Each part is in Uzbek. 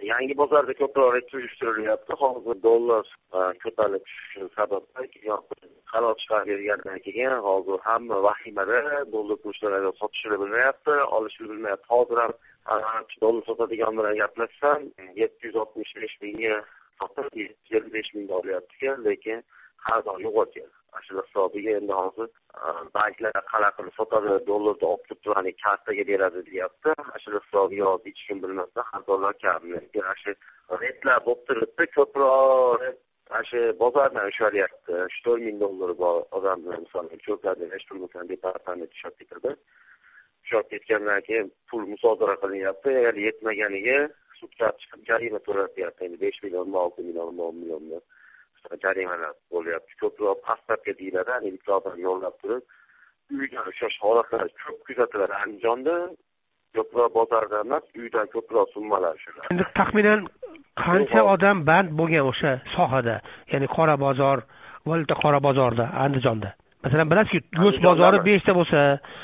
yangi bozorda ko'proq rejalashtiryapti. Hozir dollar ko'tarilib tushishi sababli qaror chiqarib bergandan keyin hozir hamma vahimada dollar kurslarida sotishni bilmayapti, olishni bilmayapti. Hozir ham dollar sotadigan bilan gaplashsam 765 mingga sotib 725 mingga olyapti, lekin har doim yo'q. Ashula hisobiga endi hozir banklar qanaqa qilib sotadi, dollarni olib turib kartaga beradi deyapti. Ashula hisobiga hozir hech kim bilmasa har dollar kammi. Ashu retlar bo'lib turibdi, ko'proq ashu bozordan ushalyapti. 4 ming dollar bor odamlar misolga ko'plardan eshitmagan departament ishab ketadi. Ishab ketgandan keyin pul musodara qilinyapti. Agar yetmaganiga sudga chiqib jarima to'latyapti. Endi 5 million, 6 million, 10 million jarimalar bo'lyapti. Ko'proq pasportga deyiladi, elektron yo'llab turib, uydan ushlash holatlari ko'p kuzatiladi Andijonda. Ko'proq bozorda emas, uydan ko'proq summalar ushlanadi. Endi taxminan qancha odam band bo'lgan o'sha sohada, ya'ni qora bozor, valyuta qora bozorda Andijonda? Masalan, bilasizki, go'sht bozori 5 ta bo'lsa,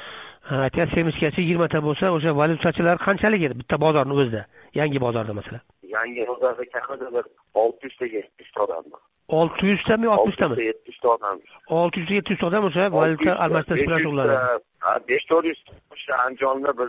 semizgacha 20 ta bo'lsa, o'sha valyutachilar qanchalik edi bitta bozorning o'zida, yangi bozorda masalan? Yangi bozorda kamida bir 600 ta 700 ta odam bor. 600 tami, 60 tami? 700 ta odam. 600 700 ta odam o'sha valyuta almashtirish bilan shug'ullanadi. 500 o'sha Andijonda bir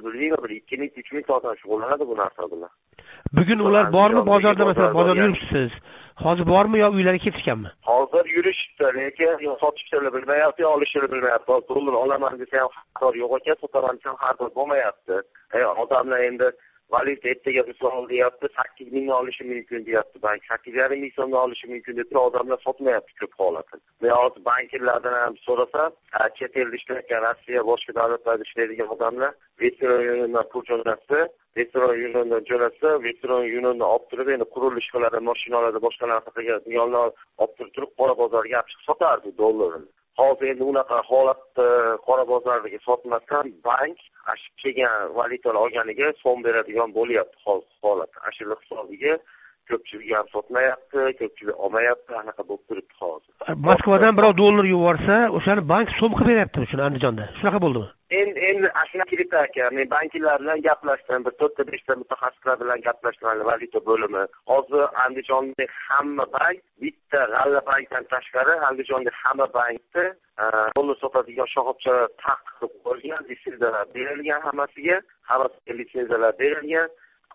2-3 ming odam shug'ullanadi bu narsa bilan. Bugun ular bormi bozorda, masalan, bozorda yuribsiz? Hozir bormi yo uylariga ketishganmi? Hozir yurishdi, lekin sotishni bilmayapti, olishni bilmayapti. Dollar olaman desa ham xabar yo'q ekan, sotaman desa ham xabar bo'lmayapti. Odamlar endi valyuta ertaga misol deyapti, 8 mingga olishi mumkin deyapti bank, 8,5 ming so'mga olishi mumkin deb odamlar sotmayapti ko'p holatda. Men hozir bankirlardan ham so'rasam, chet elda ishlayotgan Rossiya, boshqa davlatlarda ishlaydigan odamlar Western Uniondan pul jo'natsa, Western Uniondan jo'natsa, Western Uniondan olib turib, endi qurilish qiladi, mashinalarda boshqa narsa qilgan millionlar olib turib qora bozorga olib chiqib sotardi dollarni. Hozir endi unaqa holatda qora bozordagi sotmasdan bank kelgan valyutalar olganiga so'm beradigan bo'lyapti holat. Ashula hisobiga ko'pchilik ham sotmayapti, ko'pchilik olmayapti, anaqa bo'lib turibdi hozir. Moskvadan birov dollar yuborsa, o'shani bank so'm qilib beryapti shuni Andijonda. Shunaqa bo'ldimi? Endi ashuna kirib ekan. Men banklar bilan gaplashdim, bir 4 ta 5 ta mutaxassislar bilan gaplashdim valyuta bo'limi. Hozir Andijonda hamma bank, bitta g'alla bankdan tashqari Andijonda hamma bankda dollar sotadigan shoxobchalar taqiqib qo'yilgan, litsenziyalar berilgan hammasiga, hammasiga litsenziyalar berilgan.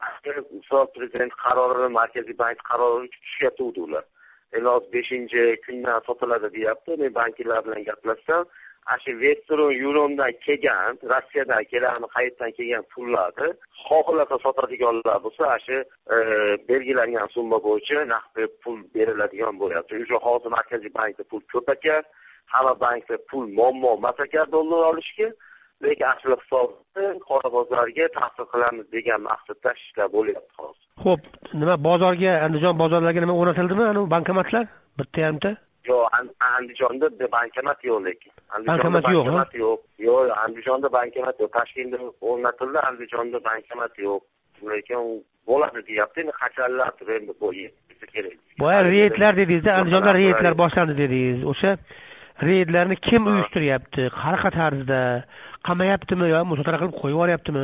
Misol prezident qarori, Markaziy bank qarorini tutishyapti ular. Endi 5-kundan sotiladi deyapti. Men banklar bilan gaplashdim. Ashu Western Uniondan kelgan, Rossiyadan kelgan, qayerdan kelgan pullarni xohlasa sotadiganlar bo'lsa, ashu belgilangan summa bo'yicha naqd pul beriladigan bo'lyapti. O'sha hozir Markaziy bankda pul ko'p ekan, hamma bankda pul muammo emas ekan dollar olishga. Lekin asli hisobda qora bozorga ta'sir qilamiz degan maqsadda ishlar bo'lyapti hozir. Xo'p, nima bozorga, Andijon bozorlariga nima o'rnatildimi? Ana bankomatlar bitta-hamta? Yo'q, Andijonda bankomat yo'q lekin. Bankomat yo'q. Yo'q, Andijonda bankomat yo'q. Toshkentda o'rnatildi, Andijonda bankomat yo'q. Lekin bo'ladi deyapti, endi qachonlar endi bo'yicha kerak. Boya reydlar dedingiz-da, Andijonda reydlar boshlandi dedingiz. O'sha reydlarni kim uyushtiryapti? Qanaqa tarzda? Qamayaptimi yo musodara qilib qo'yib yuboryaptimi?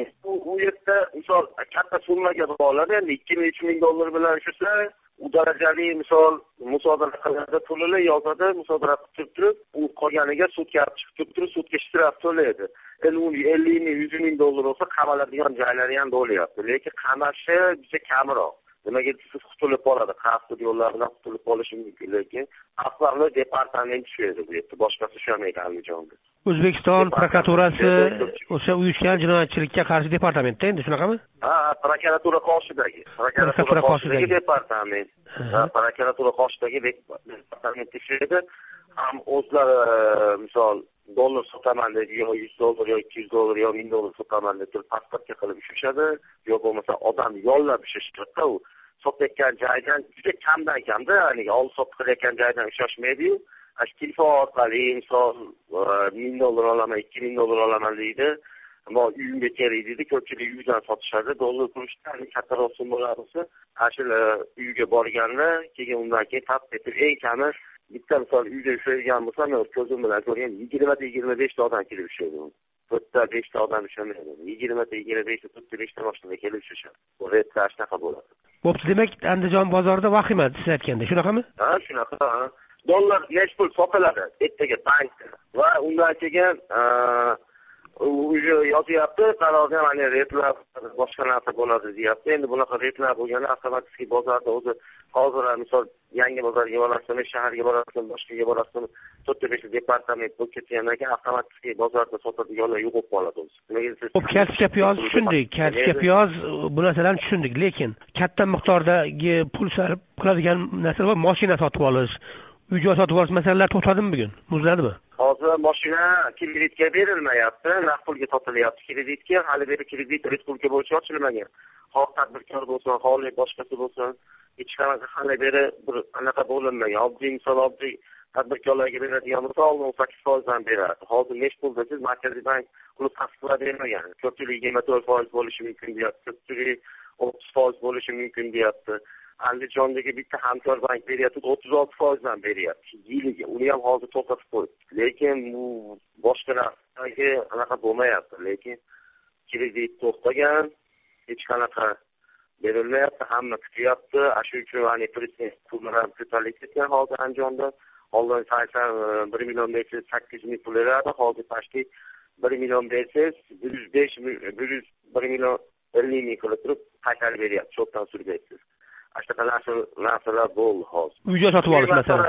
U yerda misol katta summaga bog'lab, endi 2-3 ming dollar bilan tushsa, u darajali misol musodara qiladi, pulini yozadi, musodara qilib turib, u qolganiga sudga chiqib turib, sudga shtraf to'laydi. Endi u 50 ming, 100 ming dollar bo'lsa, qamaladigan joylari ham bo'lyapti, lekin qamashi juda kamroq. Nimaga siz qutulib qoladi, xavfsiz yo'llar bilan qutulib qolishi mumkin, lekin avvalroq departament ishlaydi bu yerda, boshqasi ishlamaydi Andijonda. O'zbekiston prokuraturasi o'sha uyushgan jinoyatchilikka qarshi departamentda endi shunaqami? Ha, prokuratura qoshidagi. Prokuratura qoshidagi departament. Prokuratura qoshidagi departament ishlaydi. Ham o'zlari misol dollar sotaman deb yo 100 dollar yo 200 dollar yo 1000 dollar sotaman deb pasportga qilib ishashadi, yo bo'lmasa odam yollab ishashadi. U sotayotgan joydan juda kamdan kamda, ya'ni olib-sotib qilayotgan joydan ishashmaydi-yu. Telefon orqali misol 1000 dollar olaman, 2000 dollar olaman deydi. Ammo uyimga kerak deydi, ko'pchilik uydan sotishadi. Dollar kurishdan kattaroq summalar bo'lsa, ashula uyga borganlar, keyin undan keyin tap etib eng kami bitta misol uyda ishlaydigan bo'lsa, men ko'zim bilan ko'rgan 20-25 ta odam kelib ishlaydi. 4-5 ta odam ishlamaydi. 20-25 ta 4-5 ta mashina kelib ishlaydi. Bu retlar shunaqa bo'ladi. bo'pti, demak Andijon bozorida vahima siz aytganda, shunaqami? Ha, shunaqa. Dollar necha pul sotiladi ertaga bankda va undan keyin yozyapti, qarorda mana retlar boshqa narsa bo'ladi deyapti. Endi bunaqa retlar bo'lganda avtomatik bozorda o'zi hozir misol yangi bozorga borasizmi, shaharga borasizmi, boshqaga borasizmi, 4-5 departament bo'lib ketgandan keyin avtomatik bozorda sotadiganlar yo'qolib qoladi o'zi. Xo'p, kartoshka piyoz tushundik. Kartoshka piyoz bu narsalarni tushundik, lekin katta miqdordagi pul sarf qiladigan narsalar va mashina sotib olish, uy-joy sotib olish masalalar to'xtadimi bugun? Muzladimi? Hozir mashina kreditga berilmayapti, naqd pulga sotilyapti. Kreditga hali beri kredit respublika bo'yicha ochilmagan. Xoh tadbirkor bo'lsin, xoh boshqasi bo'lsin, hech qanaqa hali beri bir anaqa bo'linmagan. Oddiy tadbirkorlarga beradigan bo'lsa, 18% dan beradi. Hozir necha pul desiz, Markaziy bank uni tasdiqlab bermagan. Ko'pchilik 24% bo'lishi mumkin deyapti, ko'pchilik 30% bo'lishi mumkin deyapti. Andijondagi bitta hamkor bank beryapti, 36% dan beryapti yiliga. Uni ham hozir to'xtatib qo'ydi. Lekin bu boshqalarga anaqa bo'lmayapti. Lekin kredit to'xtagan, hech qanaqa berilmayapti, hamma kutyapti. Shu uchun hani prezident pullar ko'tarilib ketgan hozir Andijonda. Oldin 1 million bersangiz 800 ming pul beradi, hozir pastki 1 million bersangiz 1 million 50 ming qilib turib qaytarib beryapti, cho'pdan surbaysiz. Ashtaqa narsalar bo'ldi hozir. Uy-joy sotib olish masalan.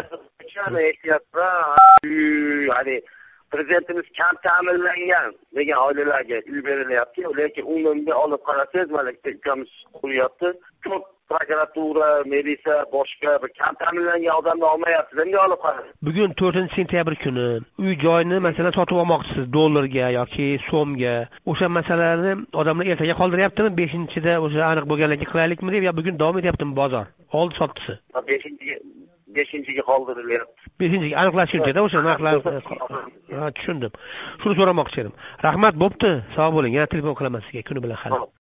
Ya'ni prezidentimiz kam ta'minlangan degan oilalarga uy berilyapti, lekin unga olib qarasangiz, mana ukamiz quryapti. Ko'p prokuratura, militsiya, boshqa bir kam ta'minlangan odamni olmayapti, bunga olib qarang. Bugun 4-sentyabr kuni uy-joyni masalan sotib olmoqchisiz dollarga yoki so'mga. O'sha masalalarni odamlar ertaga qoldiryaptimi? 5-da o'sha aniq bo'lganlarga qilaylikmi deb, yo bugun davom etyaptimi bozor? Oldi sotdisi. 5-ga qoldirilyapti. 5-ga aniqlashguncha o'sha narxlar. Ha, tushundim. Shuni so'ramoqchi edim. Rahmat, bo'pti. Sog' bo'ling. Yana telefon qilaman sizga kuni bilan hali.